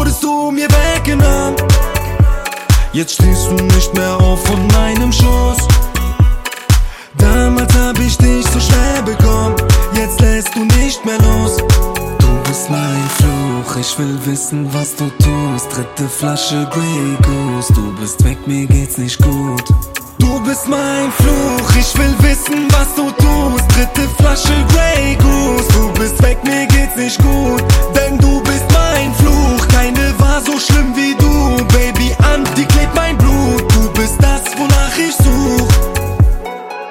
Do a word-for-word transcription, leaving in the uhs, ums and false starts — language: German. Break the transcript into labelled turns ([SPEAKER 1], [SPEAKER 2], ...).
[SPEAKER 1] wurdest du mir weggenommen. Jetzt stehst du nicht mehr auf von meinem Schoß. Damals hab ich dich so schnell bekommen, jetzt lässt du nicht mehr los. Du bist mein Fluch, ich will wissen, was du tust. Dritte Flasche Grey Goose, du bist weg, mir geht's nicht gut. Du bist mein Fluch, ich will wissen, was du tust. Dritte Flasche Grey Goose, du bist weg, mir geht's nicht gut.